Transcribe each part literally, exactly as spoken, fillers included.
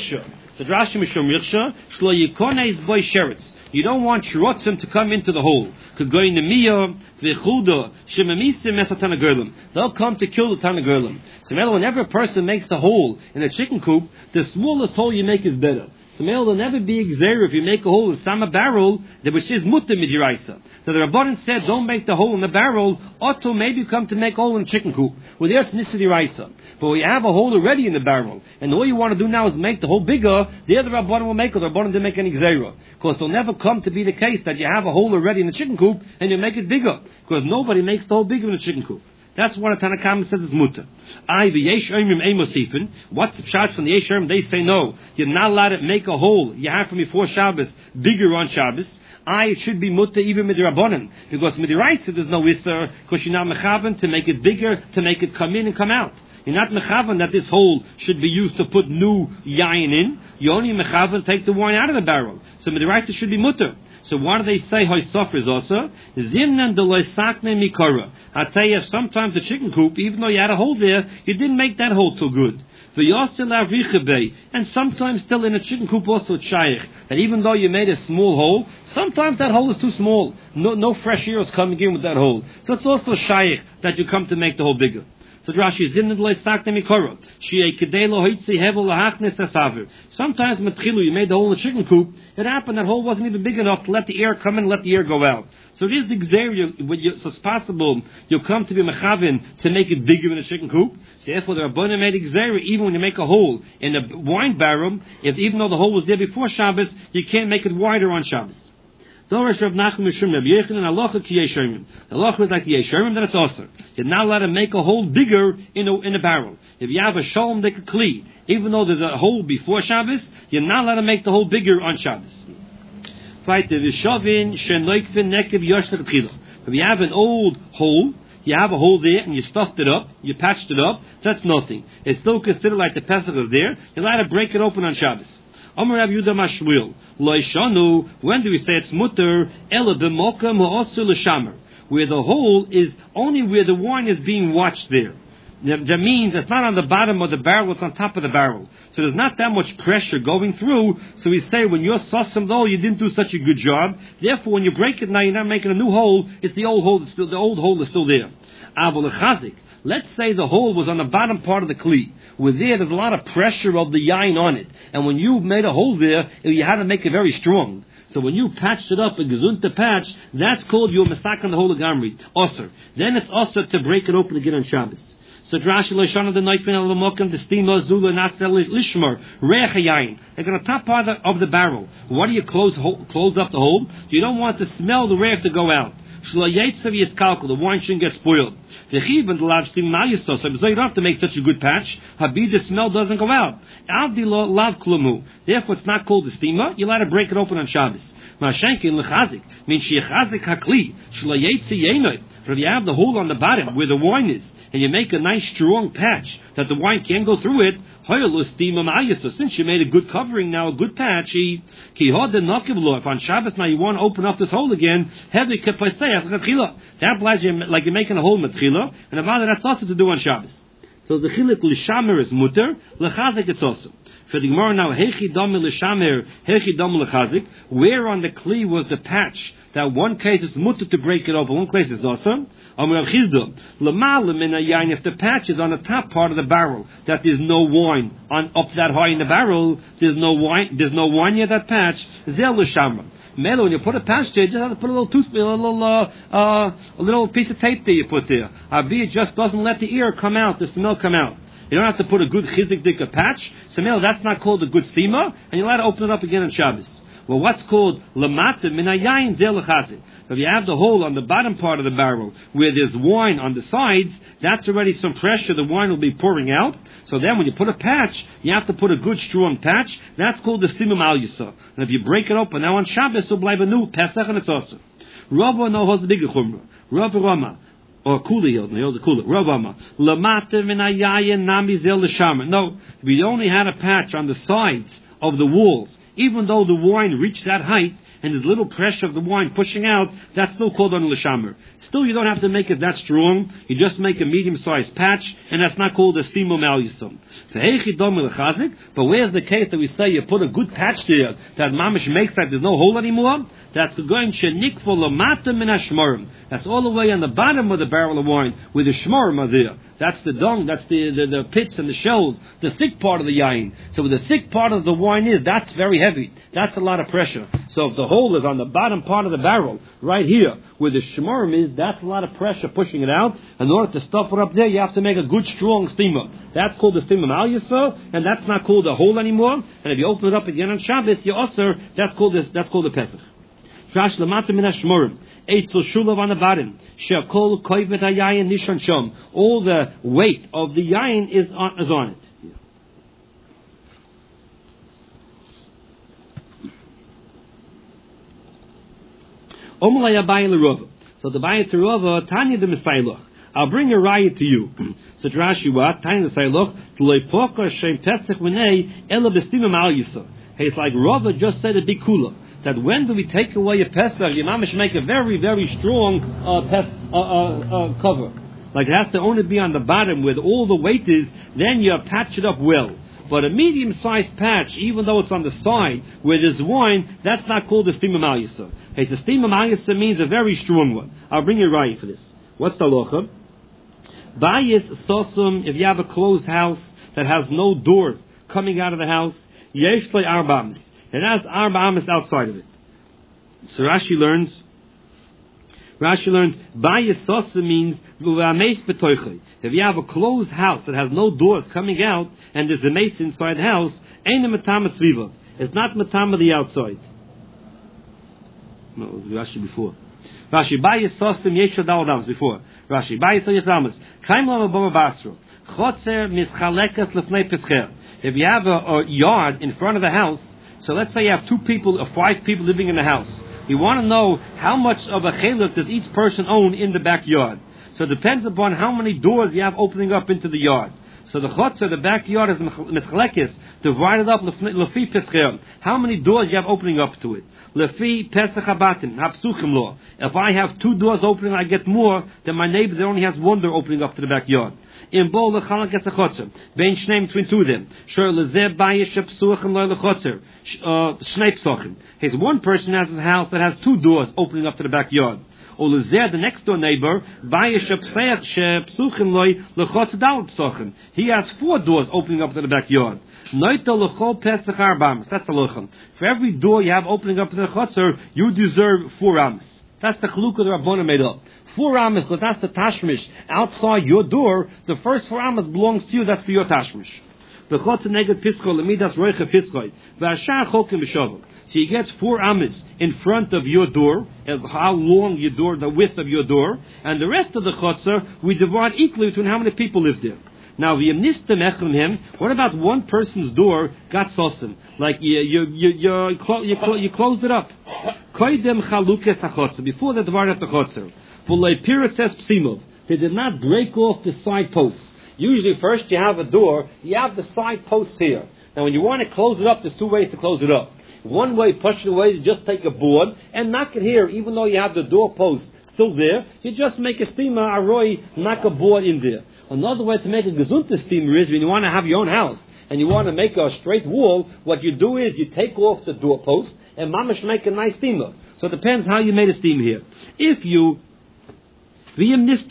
riksha. So Rashi mishum riksha shlo yikones boy sheretz. You don't want shrotzim to come into the hole. Kagoy nemiya v'chuda shemamisim mesatana gerlim. They'll come to kill the tana gerlim. So whenever a person makes a hole in a chicken coop, the smallest hole you make is better. So will never be exer if you make a hole in some barrel, which is mutter midiraisa. So the Rabbanan said, don't make the hole in the barrel, or maybe come to make a hole in the chicken coop. Well, there's nisiraisa. But we have a hole already in the barrel, and all you want to do now is make the hole bigger. The other Rabbanan will make it. The Rabbanan didn't make any exera, because it'll never come to be the case that you have a hole already in the chicken coop and you make it bigger, because nobody makes the hole bigger in the chicken coop. That's what a Tanakh says is mutter. I the yesh oimim emosifin. What's the pshat from the yesh oimim? They say no. You're not allowed to make a hole you have from before Shabbos bigger on Shabbos. I it should be mutter even midrabanan, because midiraisa there's no isser, because you're not mechavan to make it bigger, to make it come in and come out. You're not mechavan that this hole should be used to put new yayin in. You only mechavan take the wine out of the barrel. So midiraisa should be mutter. So why do they say hoy suffers also? Zimnan de loisakne mikara. I tell you, sometimes the chicken coop, even though you had a hole there, you didn't make that hole too good. And sometimes still in a chicken coop also it's shaykh, that even though you made a small hole, sometimes that hole is too small. No, no fresh air is coming in with that hole. So it's also shaykh that you come to make the hole bigger. So Rashi zimned loisakne mikara. Shei kedelo hoitzi hevel lahachnes asaver. Sometimes matchilu you made the hole in the chicken coop. It happened that hole wasn't even big enough to let the air come in and let the air go out. So it is the exer, so it's possible you'll come to be mechavin to make it bigger in a chicken coop. So therefore the Rabbanan made exer, even when you make a hole in a wine barrel, if even though the hole was there before Shabbos, you can't make it wider on Shabbos. Dorish Rav Nachman Mishum Rav Yechon and halacha ki yeshomim. The halacha is like the yeshomim, then it's also. You're not allowed to make a hole bigger in a, in a barrel. If you have a shalom deka kli, even though there's a hole before Shabbos, you're not allowed to make the hole bigger on Shabbos. If you have an old hole, you have a hole there and you stuffed it up, you patched it up, that's nothing. It's still considered like the Pesach is there. You're allowed to break it open on Shabbos. Amar Rav Yehuda Mashmuel, Lo Ishanu, when do we say it's mutter? Ela b'mokam ha'osu l'shamer, where the hole is only where the wine is being watched there. That means it's not on the bottom of the barrel, it's on top of the barrel. So there's not that much pressure going through. So we say when you're sussum though, you didn't do such a good job. Therefore, when you break it now, you're not making a new hole. It's the old hole. It's still, the old hole is still there. Avol chazik. Let's say the hole was on the bottom part of the kli. With there, there's a lot of pressure of the yain on it. And when you made a hole there, you had to make it very strong. So when you patched it up, a gezunta patch, that's called your masakan the whole gamri. Osir. Then it's osir to break it open again on Shabbos. So Drashi Loishana the Noitfin al Mokam, the Stima Zula Nasel Lishmer, Rechayain. Like on the top part of the barrel. Why do you close close up the hole? You don't want the smell, the reich to go out. The wine shouldn't get spoiled. So you don't have to make such a good patch. Habib, the smell doesn't go out. Therefore, it's not called the stima. You're allowed to break it open on Shabbos. Mashenkin lechazik means shechazik hakli. But if you have the hole on the bottom where the wine is, and you make a nice strong patch that the wine can't go through it, since you made a good covering now, a good patch, if on Shabbos now you want to open up this hole again, that applies like you're making a hole matchila, and about that's also to do on Shabbos. So the chilik l'shamer is mutter, l'chazik it's also. For the Gemara now, hechi dam l'shamer, hechi dam l'chazik, where on the kli was the patch that one case is mutter to break it open, one case is also. If the patch is on the top part of the barrel, that there's no wine on up that high in the barrel, there's no wine, there's no wine near that patch. Zel l'shamra. Melo, when you put a patch there, you just have to put a little tooth, a little, uh, uh, a little piece of tape there you put there. Abi, it just doesn't let the air come out, the smell come out. You don't have to put a good chizik dika patch. So Melo, that's not called a good stima, and you're allowed to open it up again on Shabbos. Well, what's called lamata minayayin del chazik. If you have the hole on the bottom part of the barrel where there's wine on the sides, that's already some pressure. The wine will be pouring out. So then when you put a patch, you have to put a good strong patch. That's called the stimum al yisa. And if you break it open now on Shabbos, it'll be a new Pesach and it's also. Rava no has the bigger chumrah. Rava Rama. Or Kula Yod, no, the Kula. Rava Rama. Lamata minayayin nami zel l'shamar. No, if you only had a patch on the sides of the walls, even though the wine reached that height, and there's little pressure of the wine pushing out, that's still called on l'shamer. Still, you don't have to make it that strong. You just make a medium-sized patch, and that's not called a stimo mal yisum. But where's the case that we say you put a good patch there that mamish makes that there's no hole anymore? That's going shenik for lamata min hashmorim. That's all the way on the bottom of the barrel of wine where the shmorim are there. That's the dung, that's the, the, the pits and the shells, the thick part of the yain. So where the thick part of the wine is, that's very heavy. That's a lot of pressure. So if the hole is on the bottom part of the barrel, right here, where the shmorim is, that's a lot of pressure pushing it out. In order to stuff it up there, you have to make a good strong steamer. That's called the steamer mal yisur, and that's not called a hole anymore. And if you open it up again on Shabbos, you usher, that's called this, that's called the Pesach. Trash lamata min hashmorim. Eitzel shulav on the bottom. She'akol koivet hayayin nishan shom. All the weight of the yayin is on, is on it. Omalay abayin l'rova. So the bayin to Rova, Tanya the Messiah. I'll bring a riot to you. So Rashi what? Tanya the Messiah. T'loi poka shem pesach v'nei ela b'stimim al yisur. It's like Rava just said a big kula. That when do we take away a Pesach, your mama should make a very, very strong uh, pes- uh, uh, uh, cover. Like it has to only be on the bottom where all the weight is, then you patch it up well. But a medium-sized patch, even though it's on the side where there's wine, that's not called a stima mal yisur. Hey, the stima mal yisur means a very strong one. I'll bring you right for this. What's the locha? Bayis sosum, if you have a closed house that has no doors coming out of the house, yesh le arbamis. It has arba amas outside of it. So Rashi learns, Rashi learns, Bayisosa means, if you have a closed house that has no doors coming out, and there's a mace inside the house, ain't a matama sviva. It's not matama the outside. No, Rashi before. Rashi, Bayisosa yesha dal before. Rashi, Bayisosa yesha damas. Kaim lama bama basro. Chotzer mischalekas lefnei pescher. If you have a, a yard in front of the house, so let's say you have two people or five people living in the house. You want to know how much of a chelek does each person own in the backyard. So it depends upon how many doors you have opening up into the yard. So the chotzer, the backyard is mischalekes, divided up lefi pescher. How many doors you have opening up to it? Lefi pesach habatim, hapsuchim law. If I have two doors opening, I get more than my neighbor that only has one door opening up to the backyard. In bol lechalak es a chotzer, bein shneim between two of them. Sure lezeh bayish psuchim loy lechotzer, shnei psuchim. His one person has a house that has two doors opening up to the backyard. Or lezeh, the next door neighbor, bayish psuchim loy lechotzer dal psuchim. He has four doors opening up to the backyard. Noita lechol pesach arbams. That's the lochem. For every door you have opening up to the chotzer, you deserve four amos. That's the chalukah the Rabbana made up. Four amas, because that's the tashmish. Outside your door, the first four amas belongs to you, that's for your tashmish. The chotzer neged piskol, lemidas roiche piskol. V'ashar chokim b'shavim. So you get four amas in front of your door, as how long your door, the width of your door, and the rest of the chotzer, we divide equally between how many people live there. Now, what about one person's door got sosim? Like you, you, you, you, you, you closed it up. Before they divided up the chotzer. They did not break off the side posts. Usually first you have a door, you have the side posts here. Now when you want to close it up, there's two ways to close it up. One way, push it away, you just take a board and knock it here, even though you have the door post still there, you just make a steamer, aroi, knock a board in there. Another way to make a gesunte steamer is when you want to have your own house and you want to make a straight wall, what you do is you take off the doorpost and mamash make a nice steamer. So it depends how you made a steamer here. If you if you didn't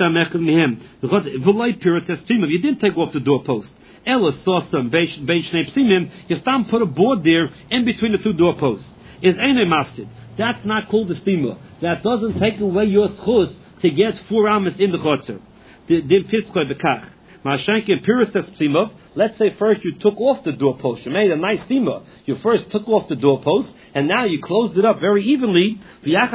take off the doorpost, Ella saw some you stand put a board there in between the two doorposts. Is eine mafsid. That's not called a steamer. That doesn't take away your schus to get four amas in the chotzer. Let's say first you took off the doorpost. You made a nice steamer. You first took off the doorpost, and now you closed it up very evenly. Then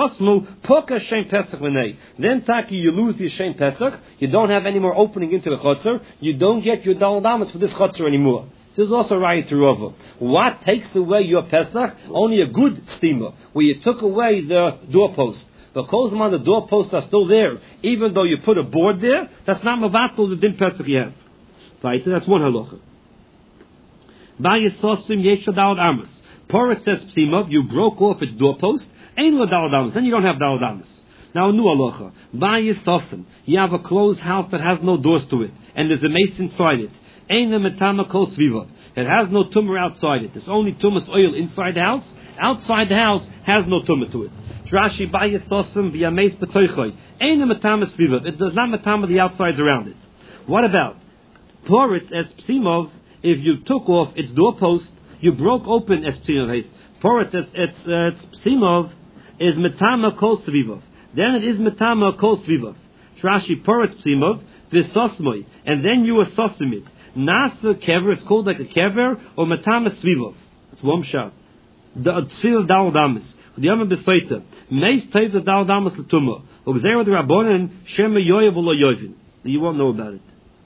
taki you lose the Shem Pesach. You don't have any more opening into the chotzer. You don't get your daled amas for this chotzer anymore. This is also right to Rova. What takes away your Pesach? Only a good steamer, where you took away the doorpost. The kozman, the doorposts are still there, even though you put a board there. That's not mavatul the din Pesach you have. Right? That's one halacha. Bayisosim yeshadal amos. Porat says psimov, you broke off its doorpost. Ein lo daladamas, then you don't have daladamas. Now, nu aloha, bayis sosim, you have a closed house that has no doors to it, and there's a mace inside it. Ein le metama kol sviva, it has no tumor outside it. There's only tumas oil inside the house. Outside the house has no tumor to it. Rashi bayis sosim via mace betoichoy. Ein le metama sviva, it does not metama the outsides around it. What about poritz as psimov? If you took off its doorpost, you broke open as psimov. Poritz as its psimov is metama kol svivov. Then it is metama kol svivov. Rashi poritz psimov v'sosmoy, and then you assosim it. Nasa kever is called like a kever or metama svivov. That's one shot. The tfil dal damas. The yama besoita. Meis tayv the dal damas l'tumah. Ogzera the rabbonen shema yoyev u'lo yoyvin. You won't know about it.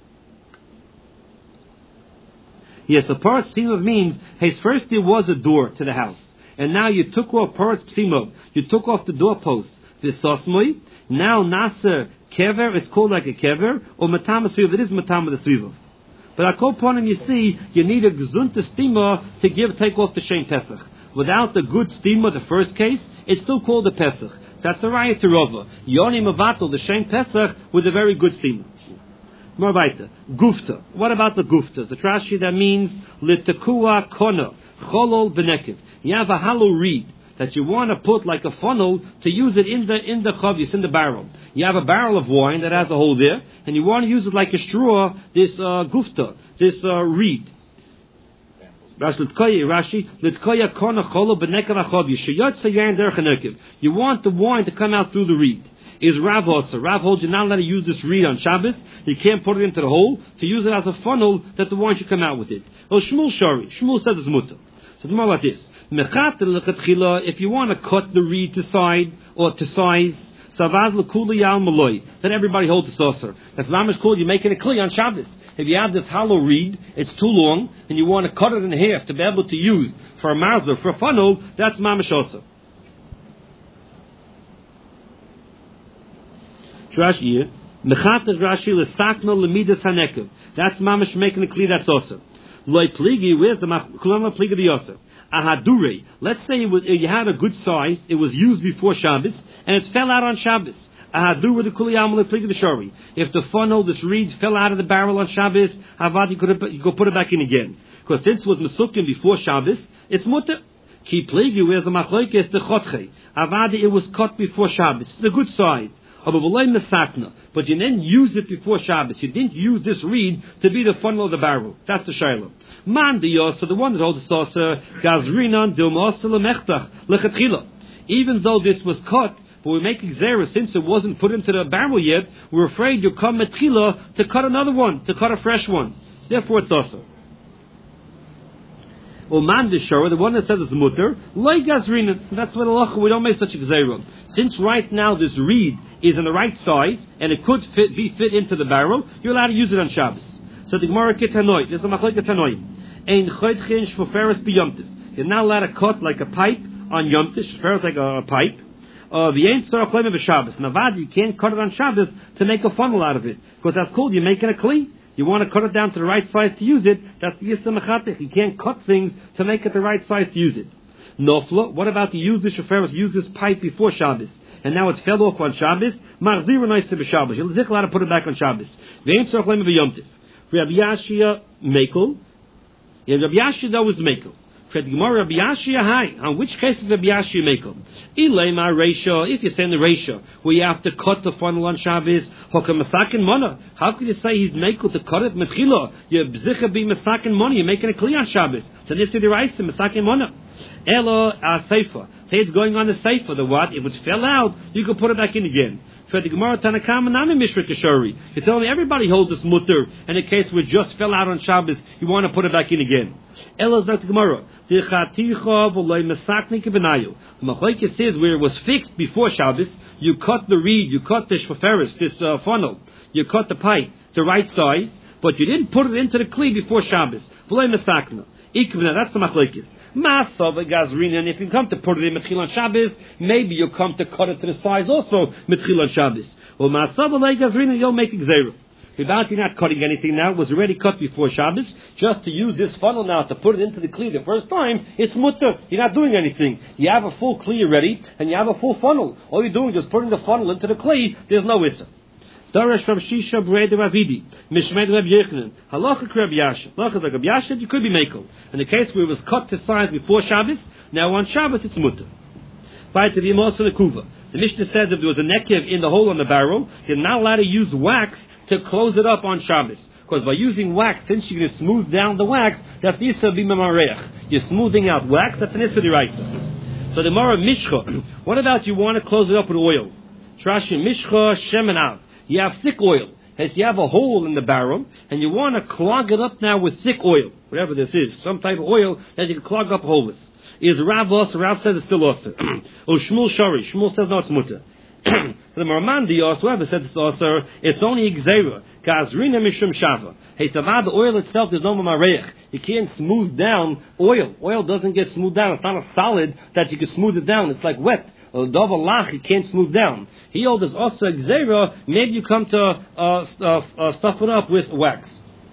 Yes, a paras psimov means, hey, first there was a door to the house, and now you took off paras psimov. You took off the doorpost. V'sosmoy. Now nasa kever is called like a kever or metama svivov. It is metama the svivov. But at kol ponim, you see, you need a gezunta stima to give, take off the Shein Pesach. Without the good stima, the first case, it's still called a Pesach. So that's the raya to Rova. Yoni mavatal, the Shein Pesach, with a very good stima. More weiter. Gufta. What about the guftas? The Rashi that means litekua kona, cholol benekiv. You have a hollow reed that you want to put like a funnel to use it in the in the chavis, in the barrel. You have a barrel of wine that has a hole there, and you want to use it like a straw, this uh, gufta, this uh, reed. Rashi, you want the wine to come out through the reed. Is Rav also. Rav holds you're not allowed to use this reed on Shabbos. You can't put it into the hole to use it as a funnel that the wine should come out with it. Well, Shmuel Shari. Shmuel says it's mutter. So it's more like this. If you want to cut the reed to side or to size, then everybody holds the saucer. That's mamish called you're making a kli on Shabbos. If you have this hollow reed, it's too long, and you want to cut it in half to be able to use for a marzah, for a funnel, that's mamish also. Rashi, mechatas Rashi lesakno lemidas hanekev. That's mamish making a kli. That's also. Loi pligi. Where's the kulama pligi the also? Ahadure. Let's say it was, you had a good size. It was used before Shabbos, and it fell out on Shabbos. Ahadure the kuliyam le pligi the shari. If the funnel, this reed, fell out of the barrel on Shabbos, havad you could you go put it back in again. Because since it was mesukim before Shabbos, it's mutter. Ki pligi. Where's the machlokes the chotche? Havad it was cut before Shabbos. It's a good size. But you didn't use it before Shabbos. You didn't use this reed to be the funnel of the barrel. That's the shayla. Man the yosa, the one that holds the saucer, gazrinan dilmosa lemechtach lechatchila. Even though this was cut, but we make xera since it wasn't put into the barrel yet, we're afraid you'll come metchila to cut another one, to cut a fresh one. So therefore it's also. Or man the shara, the one that says it's mutter, like gazrinan. That's what Allah, we don't make such a xera. Since right now this reed is in the right size, and it could fit, be fit into the barrel, you're allowed to use it on Shabbos. So the Gemara Ketanoi, there's a machlek Ketanoi. Ein choydchen shfoferes b'yomtiv. You're not allowed to cut like a pipe on yomtiv. Shfoferes like a, a pipe. V'yein tzorach lema b'Shabbos. Navad, you can't cut it on Shabbos to make a funnel out of it, because that's called you're making a kli. You want to cut it down to the right size to use it. That's the yisra mechatech. You can't cut things to make it the right size to use it. Nofla. What about to use this shfoferes? Use this pipe before Shabbos, and now it fell off on Shabbos. Marzira noise to b'Shabbos. You'll zik allowed to put it back on Shabbos. V'yein tzorach lema b'yomtiv. Rabbi Yashia Mekel. Yeah, Rabbi Yashia that was Mekel. Fred Gemara Rabbi Yashia Hai. On which case is Rabbi Yashia Mekel? Ilema Reisha. If you're saying the Reisha, where you have to cut the funnel on Shabbos, Hokam Masakin Mana. How could you say he's Mekel to cut it Mechila? You're B'zicha be Masakin Mana. You're making a Kli on Shabbos. So this is the Reisha Masakin Mana. Elo Seifa. Say it's going on the Seifa. The what? If it fell out, you can put it back in again. For the Gemara Tanakama Nami Mishra Kashari. You're telling me everybody holds this mutter, and in case we just fell out on Shabbos, you want to put it back in again. Elo Zat Gemara. The Machlokes says where it was fixed before Shabbos, you cut the reed, you cut the shfoferes, this uh, funnel, you cut the pipe the right size, but you didn't put it into the kli before Shabbos. That's the Machlokes. Masav gazrin, and if you come to put it in Metchil on Shabbos, maybe you'll come to cut it to the size also Metchil on Shabbos. Well, Masav gazrin, you'll make Xera. Without you not cutting anything now, it was already cut before Shabbos. Just to use this funnel now to put it into the kli the first time, it's mutter. You're not doing anything. You have a full kli already, and you have a full funnel. All you're doing is just putting the funnel into the kli. There's no issa. Darash from Shisha Breda Ravidi, Mishmed Reb Yechanan, Halacha Reb Yasha. Halacha like Reb Yasha, you could be makel. In the case where it was cut to size before Shabbos, now on Shabbos it's mutter. By to the Moshe Kuva. The Mishnah says if there was a nekev in the hole on the barrel, you're not allowed to use wax to close it up on Shabbos. Because by using wax, since you're going to smooth down the wax, that's the Issa B'Mamarech. You're smoothing out wax, that's an Issa D'Raisa. So the Mara Mishcha, what about you want to close it up with oil? Trashi Mishcha Shemenav. You have thick oil. As you have a hole in the barrel, and you want to clog it up now with thick oil, whatever this is, some type of oil that you can clog up a hole with. Is Rav also? Rav says it's still also. Or Shmuel Shari. Shmuel says no, it's mutter. The Marmandi also, whoever says it's also, it's only Gzeira. Kazrina Mishum Shava. Hey, Tavad, the oil itself, there's no Mamarech. You can't smooth down oil. Oil doesn't get smoothed down. It's not a solid that you can smooth it down. It's like wet. Or double lach, you can't smooth down. He holds us also Gzeira, maybe you come to uh, uh, uh, stuff it up with wax.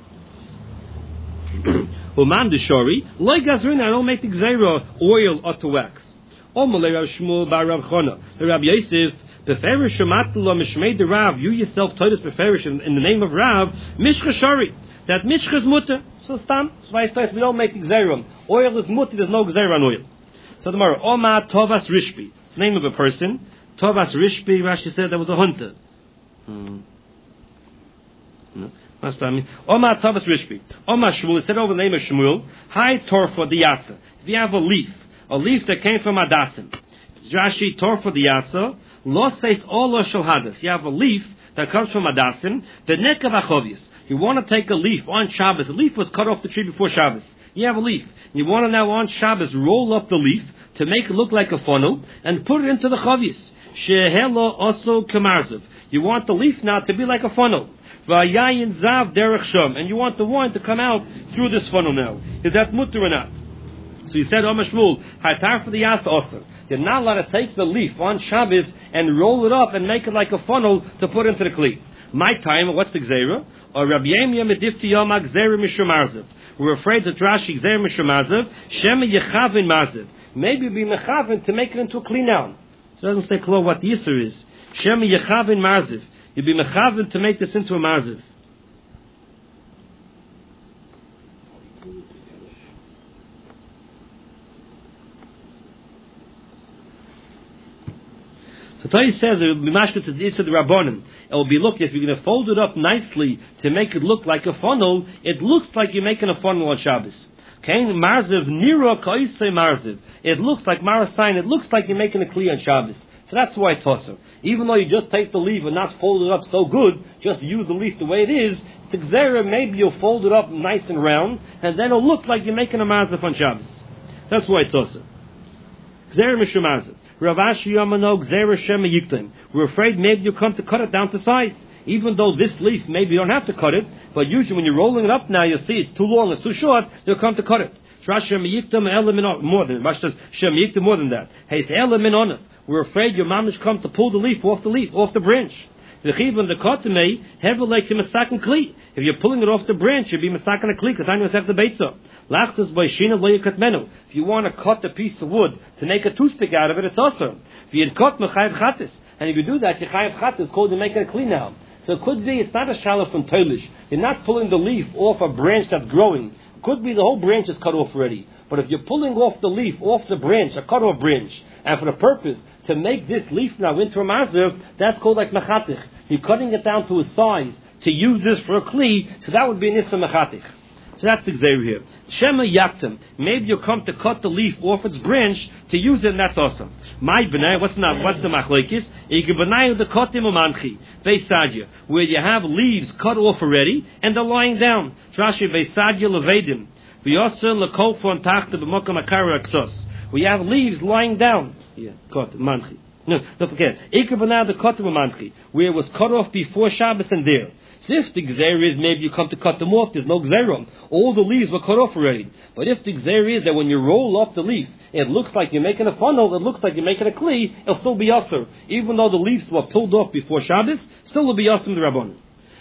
Uman Deshori, like Gazrina, I don't make the Gzeira oil or to wax. Omalei Rav Shmuel bar Rav Chana. Rav Yosef, Beferish Shematla Mishmei de Rav, you yourself told us Beferish in, in the name of Rav, Mishcha Shari. That Mishcha is mutter. So Stam, we don't make the Gzeira. Oil is mutter, there's no Gzeira on oil. So tomorrow, Oma Tovas Rishbi. It's the name of a person. Tovas Rishbi, Rashi said there was a hunter. Hmm. No. Omar Tovas Rishbi. Omar Shmuel, it said over the name of Shmuel, Hi Torfa Diyasa. If you have a leaf, a leaf that came from Adasim. Rashi Torfa Diyasa, Lo says Ola Shalhadas. You have a leaf that comes from Adasim, the Nekav Achovius. You want to take a leaf on Shabbos. The leaf was cut off the tree before Shabbos. You have a leaf. You want to now on Shabbos roll up the leaf to make it look like a funnel and put it into the Chavius. Shehelo also Kamarziv. You want the leaf now to be like a funnel. Vayayin zav derech sham, and you want the wine to come out through this funnel now. Is that mutter or not? So he said, Omar Shmuel, Hatar for the Yas also. You're not allowed to take the leaf on Shabbos and roll it up and make it like a funnel to put into the kli. My time, what's the Gzeira? Or Rabbi Yemia medifti yoma Gzeira mishum marziv. We're afraid that Rashi Gzeira mishum marziv, Shema yechavin marziv. Maybe be mechavin to make it into a kli now. So it doesn't say clear what the Yisr is. Shema yechavin marziv. You'd be mechavin to make this into a marziv. So Torah says it will be mashkutz the Issa the Rabbanim. It will be, look, if you're going to fold it up nicely to make it look like a funnel, it looks like you're making a funnel on Shabbos. Okay, marziv nira kaisei marziv. It looks like marasayin. It looks like you're making a kli on Shabbos. So that's why it's tosser. Even though you just take the leaf and not fold it up so good, just use the leaf the way it is, it's Gzeira, maybe you'll fold it up nice and round, and then it'll look like you're making a marziv on Shabbos. That's why it's tosser. Gzeira mishum marziv. Ravashi Yamano Gzeira Shema Yiktim. We're afraid maybe you'll come to cut it down to size. Even though this leaf, maybe you don't have to cut it, but usually when you're rolling it up now, you'll see it's too long, it's too short, you'll come to cut it. More than that. More than that. Hey, it's element on it. We're afraid your mamish comes to pull the leaf off the leaf, off the branch. If you're pulling it off the branch, you'll be masakin a kli, because I'm going to have the beitza. If you want to cut a piece of wood to make a toothpick out of it, it's awesome. If you cut mechayev chatis, and if you do that, your chayev chatis called to make it a kli now. So it could be it's not a shalom from toilish. You're not pulling the leaf off a branch that's growing. It could be the whole branch is cut off already. But if you're pulling off the leaf off the branch, a cut off branch, and for the purpose to make this leaf now into a marziv, that's called like mechatich. You're cutting it down to a size to use this for a kli, so that would be an issa mechatich. So that's the Gzeir here. Shema yaktim. Maybe you'll come to cut the leaf off its branch to use it, and that's awesome. My benay, what's not? What's the machlekes? Ikebenay the kotim umanchi beisadya, where you have leaves cut off already and they're lying down. Trashi beisadya levedim. V'yoser lekol fon tachta b'mokam akara aksos. We have leaves lying down. Yeah, kot manchi. No, don't forget. Ikebenay the kotim umanchi, where it was cut off before Shabbos and there. So if the Gzeir is maybe you come to cut them off, there's no Gzeir. All the leaves were cut off already. But if the Gzeir is that when you roll up the leaf, it looks like you're making a funnel, it looks like you're making a kli, it'll still be Yasser. Even though the leaves were pulled off before Shabbos, still will be Yasser the Rabbanon.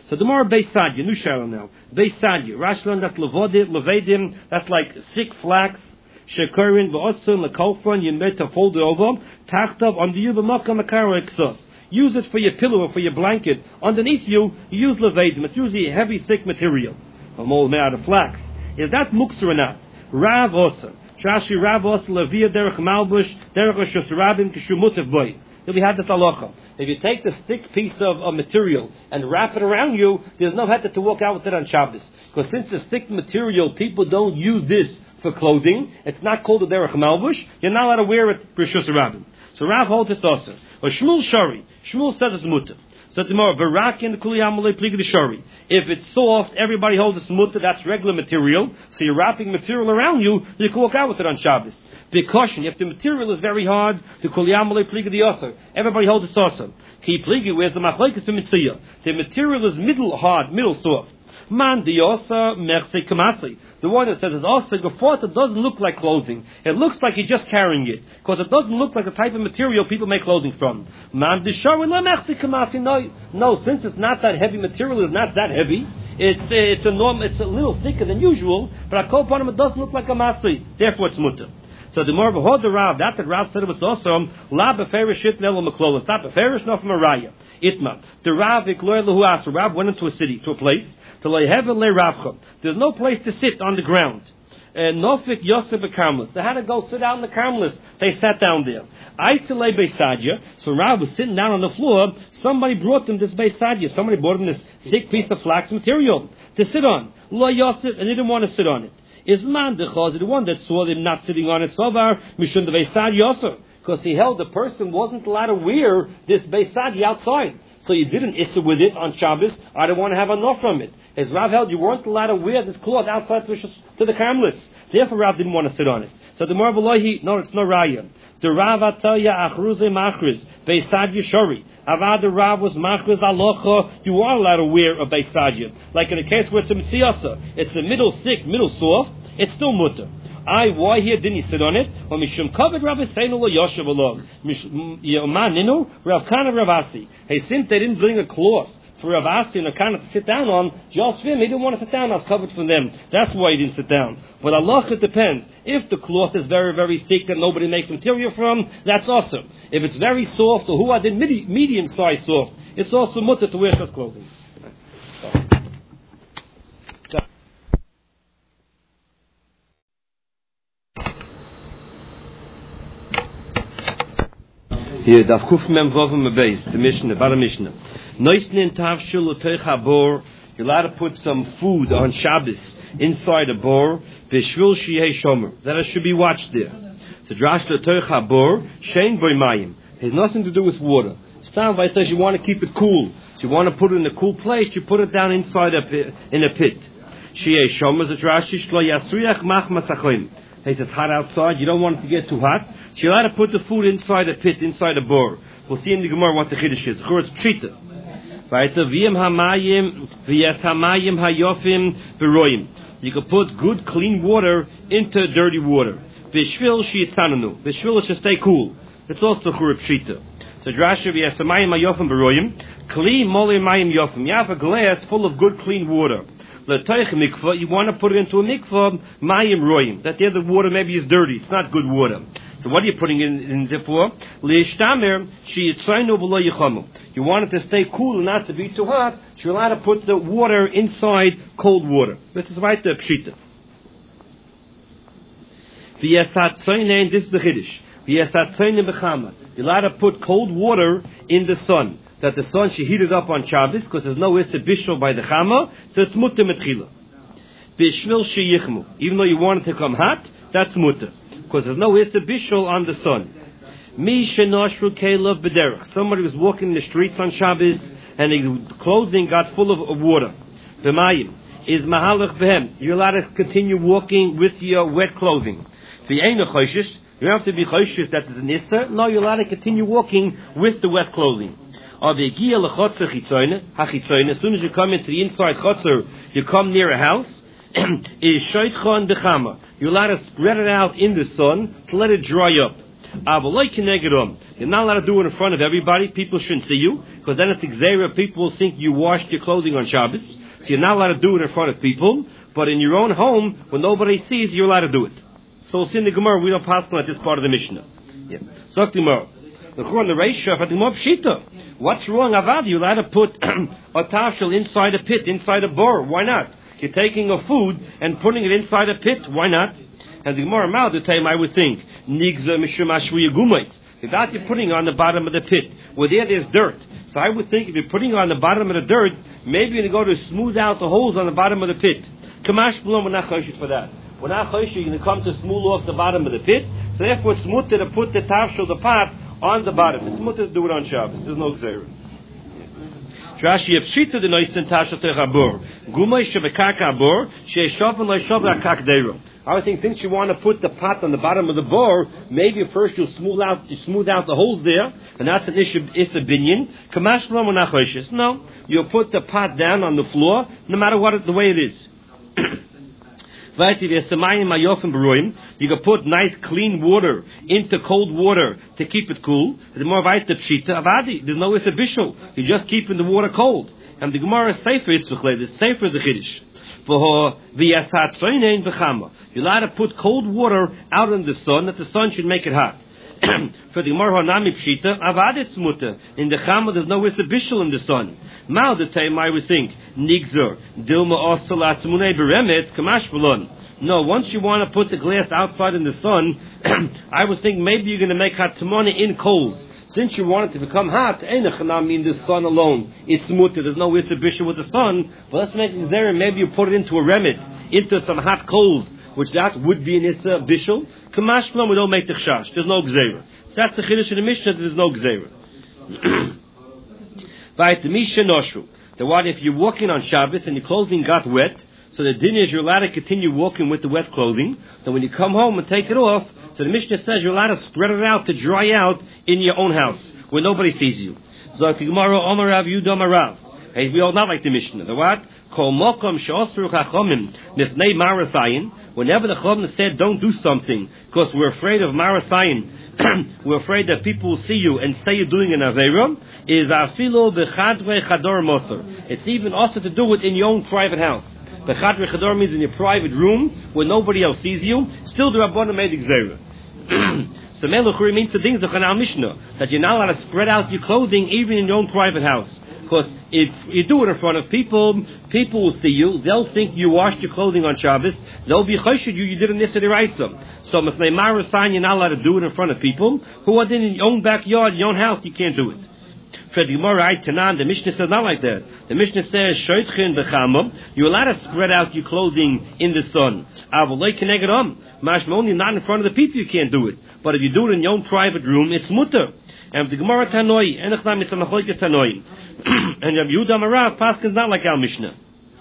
So the more Beis Sadya, new Sharon now. Beis Sadya, Rashlan, that's Levodim, Levedim, that's like thick flax. Shekurin, V'osun, Lekolfron, you made to fold it over. Tachtav, under you, B'makam Akara Exos. Use it for your pillow or for your blanket. Underneath you, you use Levedim. It's usually a heavy, thick material. A mold made out of flax. Is that muksa or not? Rav Osa. Shashi Rav Osa, Levia, Derech Malbush, Derech Shosarabim, Kishumutev Boy. Then we have this halacha. If you take the thick piece of, of material and wrap it around you, there's no heter to walk out with it on Shabbos. Because since it's thick material, people don't use this for clothing. It's not called a derech malbush. You're not allowed to wear it for Rishus Rabbim. So Rav holds it's also. Or Shmuel Shari. Shmuel says it's mutter. So tomorrow, Barakin the Kuli Amalei Pliga the Shari. If it's soft, everybody holds it's mutter. That's regular material. So you're wrapping material around you. You can walk out with it on Shabbos. Big caution, if the material is very hard, the Kuli Amalei Pliga the Yosser. Everybody holds it's also. Ki Pliga, where's the Machlekes to Mitzvah? The material is middle hard, middle soft. Man the Yosser Merse Kamasi. The one that says it's also Gefort, it doesn't look like clothing. It looks like you're just carrying it. Because it doesn't look like the type of material people make clothing from. Man the Shari La Merse Kamasi. No, no, since it's not that heavy material, it's not that heavy. It's uh, it's a norm, it's a little thicker than usual, but I call upon him, it doesn't look like a masi. Therefore it's mutter. So the more behold the Rav, that the Rav said it was also la beferish it nelo maklolos. Not beferish, not from a raya. Itma. The Rav ikloy lehu asu. Rav went into a city, to a place, to lay heaven lay Ravcha. There's no place to sit on the ground. And Nofik Yosef Karmelis. They had to go sit out in the Karmelis. They sat down there. Isolate Beisadya. So Rav was sitting down on the floor. Somebody brought them this Beisadya. Somebody brought them this thick piece of flax material to sit on. Lo Yosef, and they didn't want to sit on it. Is man the chaz, the one that saw them not sitting on it, Sovar, Mishun the Beisadya also. Because he held the person wasn't allowed to wear this Beisadya outside. So you didn't issue with it on Shabbos. I don't want to have enough from it. As Rav held, you weren't allowed to wear this cloth outside to the Karmelis. Therefore, Rav didn't want to sit on it. So the more belohi, no, it's no raya. The Rav Ataya Achruze Machriz Beisadya Shori. Avad the Rav was Machriz Alocha. You are allowed to wear a Beisadya. Like in the case where it's a Mitziyasa, it's the middle thick, middle soft. It's still mutter. I, why here didn't he sit on it? Or Mishum Kavod Rav Eseinu Lo Yoshev Alon. Yomaninu Rav Kana Ravasi. Hey, since they didn't bring a cloth for Rav Asi and a Kana to sit down on, just for him, he didn't want to sit down. I was covered from them. That's why he didn't sit down. But Allah, it depends. If the cloth is very, very thick that nobody makes material from, that's awesome. If it's very soft, or who I did medium size soft, it's also mutter to wear such clothing. Here, Daf Kuf Mem Vovim Beis, the Mishnah, Bala Mishnah. Noisnin Tavshul Uteich HaBor. You're allowed to put some food on Shabbos inside a bor. V'shvil Shiyei Shomer. That it should be watched there. So Drash Uteich HaBor Shein Boi Mayim. It has nothing to do with water. Stanvai says you want to keep it cool. So you want to put it in a cool place. You put it down inside a pit, in a pit. Shiyei Shomer. The Drash Shlo Yasriach Mach Masachim. He says it's hot outside. You don't want it to get too hot. So you're allowed to put the food inside a pit, inside a bor. We'll see in the Gemara what the Chiddush is. It's Pshita. Right? V'yem hamayim, v'yes hamayim hayofim v'royim. You can put good, clean water into dirty water. V'shvil shiyitzananu. V'shvil should stay cool. It's also Churut Pshita. So Drasha v'yes hamayim hayofim v'royim. Kli mole mayim yofim. You have a glass full of good, clean water. L'toich mikvah, you want to put it into a mikvah, mayim royim. That the other water maybe is dirty. It's not good water. So what are you putting in, in there for? Leishtamer sheyitzaynu v'lo yichamu. You want it to stay cool and not to be too hot. So you're allowed to put the water inside cold water. This is right there, Pshita. V'yesat tzaynein, this is the Chiddush. V'yesat tzaynein b'chama. You're allowed to put cold water in the sun. That the sun should heat it up on Shabbos, because there's no Issa Bishul by the Chama, so it's mutter metchila. Bishvil sheyichmu. Even though you want it to come hot, that's mutter. Because there's no Issa Bishul on the sun. Mi shenoshru kelev b'derech. Somebody was walking in the streets on Shabbos, and his clothing got full of, of water. B'mayim. Is mahalach b'hem. You're allowed to continue walking with your wet clothing. V'yeinu choshish. You don't have to be choshish that there's an Issa. No, you're allowed to continue walking with the wet clothing. As soon as you come into the inside chotzer, you come near a house. You're allowed to spread it out in the sun to let it dry up. You're not allowed to do it in front of everybody. People shouldn't see you, because then it's Xera. People will think you washed your clothing on Shabbos. So you're not allowed to do it in front of people. But in your own home, when nobody sees, you're allowed to do it. So we'll see in the Gemara, we don't pass on at this part of the Mishnah. Yeah. So the Gemara. The Reisha, the Gemara Pshita. What's wrong, Avad? You're allowed to put a tafshel inside a pit, inside a bor. Why not? You're taking a food and putting it inside a pit. Why not? And the Gemara Mal, the time I would think, Nigza Mishum Ashriya Gumais. If that you're putting on the bottom of the pit, well, there there's dirt. So I would think if you're putting on the bottom of the dirt, maybe you're going to go to smooth out the holes on the bottom of the pit. Kamash Blum, we're not choshet for that. We're not choshet, you're going to come to smooth off the bottom of the pit. So therefore it's mutter to put the tafshel, the pot, on the bottom. It's mutter to do it on Shabbos. There's no zera. Rashi Pshita the noisten tashel techabor. Gumay shebekarka abor sheishofen loishover akak deiro. I was thinking, since you want to put the pot on the bottom of the bor, maybe first you'll smooth out, you smooth out the holes there, and that's an issue. It's a binyan. Kamash Blum, we're not choshet. No, you'll put the pot down on the floor, no matter what the way it is. You can put nice clean water into cold water to keep it cool. The more pshita avadi. There's no isabishal. You're just keeping the water cold. And the Gemara is safer. It's the safer the chiddush. You're allowed to put cold water out in the sun, that the sun should make it hot. For the Gemara Hanami pshita avadi muta. In the chama there's no isabishal in the sun. Mal the time I would think nigzer dilma osalat munei beremetz kamash balon. No, once you want to put the glass outside in the sun, I was thinking maybe you're going to make hatamona in coals. Since you want it to become hot, einachanami in the sun alone. It's mutter. There's no isabisha with the sun. But let's make it there. Maybe you put it into a remetz, into some hot coals, which that would be an issa bishul. Kamash balon, we don't make the chash. There's no gzeira. So that's the chiddush in the Mishnah. There's no gzeira. The what if you're walking on Shabbos and your clothing got wet, so the din is you're allowed to continue walking with the wet clothing. Then when you come home and take it off, so the Mishnah says you're allowed to spread it out to dry out in your own house where nobody sees you. So the Gemara Omer Rav Yudah Amar Rav. Hey, we all not like the Mishnah. The what? Kol mokom she'osru chachomim nifnei marasayin. Whenever the chachom said don't do something because we're afraid of marasayin. We're afraid that people will see you and say you're doing an aveira. Is afilo bechadre chador moser. It's even also to do it in your own private house. Bechadre chador means in your private room where nobody else sees you. Still, the Rabbanan made gzeira. So meluchuri means the things of Chanal Mishnah that you're not allowed to spread out your clothing even in your own private house. Because if you do it in front of people, people will see you. They'll think you washed your clothing on Shabbos. They'll be choshed you. You did an Issa D'Oraisa. So if they marasayin, you're not allowed to do it in front of people who are in your own backyard, your own house. You can't do it. For the Gemara, the Mishnah says not like that. The Mishnah says shoytchin b'chama. You're allowed to spread out your clothing in the sun. Avolei kenegedam. Mashma only not in front of the people. You can't do it. But if you do it in your own private room, it's mutter. And the Gemara Tanoi, Enochnam it's a machlokes Tanoi. And Rabbi Yehuda Amar Rav Paskin's not like our Mishnah.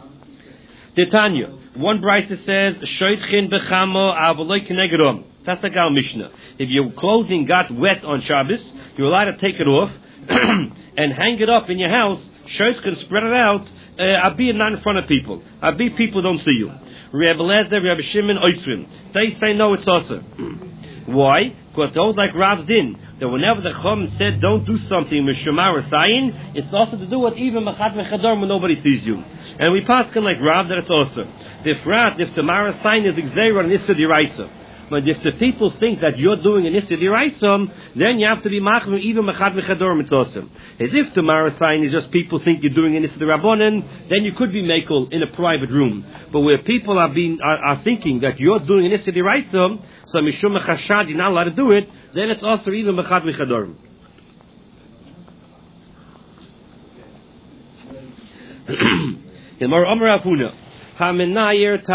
The Tanya, one brayta says shoytchin bechamo avolei kenegedam. That's like our Mishnah. If your clothing got wet on Shabbos, you're allowed to take it off and hang it up in your house. Shoytchin, spread it out. Uh, Abi not in front of people. Abi people don't see you. Rabbi Lezer, Rabbi Shimon, Oisrim. They say no, it's also. Why? Because those like Rav's din, that whenever the Chum said don't do something with Shemar or Sayin, it's also to do with even Machat V'Chador when nobody sees you. And we pass like Rav that it's also. If Rat, if the Mara Sayin is Xera and Issa D'Oraisa. But if the people think that you're doing an Issa D'Oraisa, then you have to be Machmir even Machat V'Chador Mitzosim. As if the Mara Sayin is just people think you're doing an Issa D'Rabbonin, then you could be Mekel in a private room. But where people are being are, are thinking that you're doing an Issa D'Oraisa, so Mishum Chashad, you're not allowed to do it, then it's also even Machat V'Chador. Amar Amar Avuna, Hamenayer